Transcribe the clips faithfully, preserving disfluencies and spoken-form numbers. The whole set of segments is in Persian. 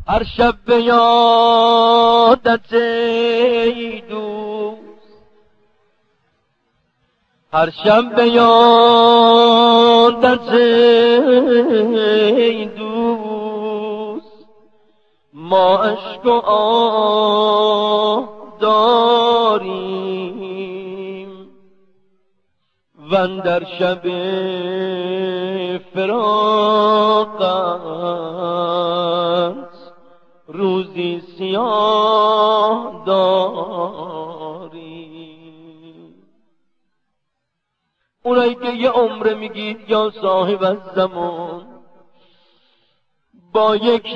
هر شب به یادت ای دوست، هر شب به یادت ای دوست، ما اشک و آه داریم و اندر شب فراقت روزی سیاه داریم. اونایی که یه عمر میگید یا صاحب الزمان، با یک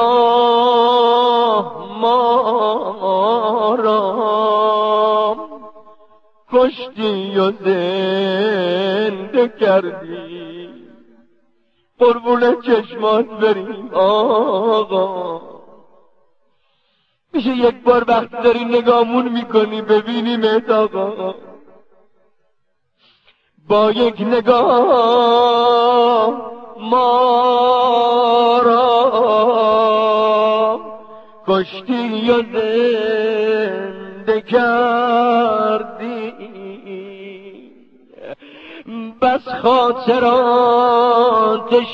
نگاه ما را کشتی و زنده کردی، قربون چشمات بریم آقا. میشه یک بار وقت داری نگامون میکنی ببینیمت آقا، با یک نگاه ما را کشتی و زنده کردی، بس خاطرات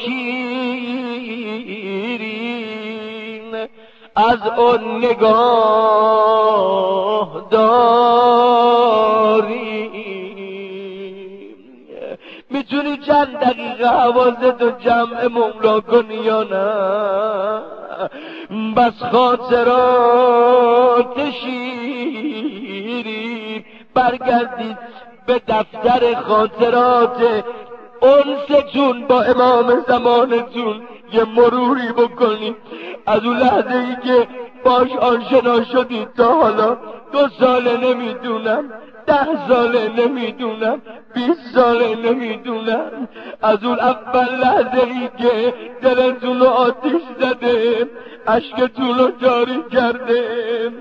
شیرین از اون نگاه داریم. میتونی چند دقیقه حواستو جمع مملا کنی یا نه؟ بس خاطرات شیرین، برگردید به دفتر خاطرات انستون با امام زمانتون یه مروری بکنید از اون لحظه ای که باش آشنا شدید تا حالا. دو ساله نمیدونم، ده ساله نمیدونم، بیست ساله نمیدونم، از اون اول لحظه ای که دلتون رو آتیش زده، اشکتون رو جاری کرده،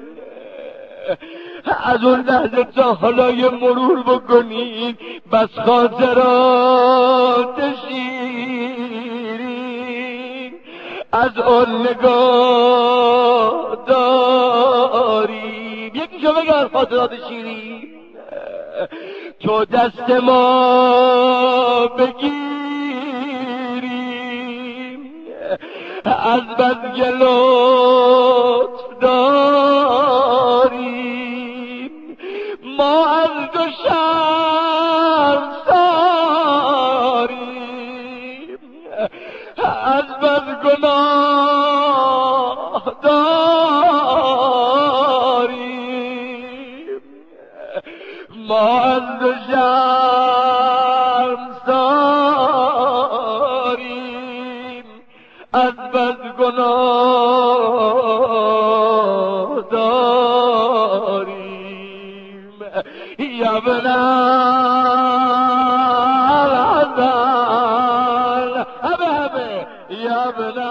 از اون لحظه تا حالا یه مرور بکنید. بس خاطرات شیرین از اون نگاه داریم. یکیشو بگن خاطرات شیرین. تو دست ما بگیریم از بس که لطف داریم، ما از دو شرمساریم، از بس گناه داریم، ما از دو شرمساریم، از بس گناه داریم. یا ابن الحسن، همه همه یا ابن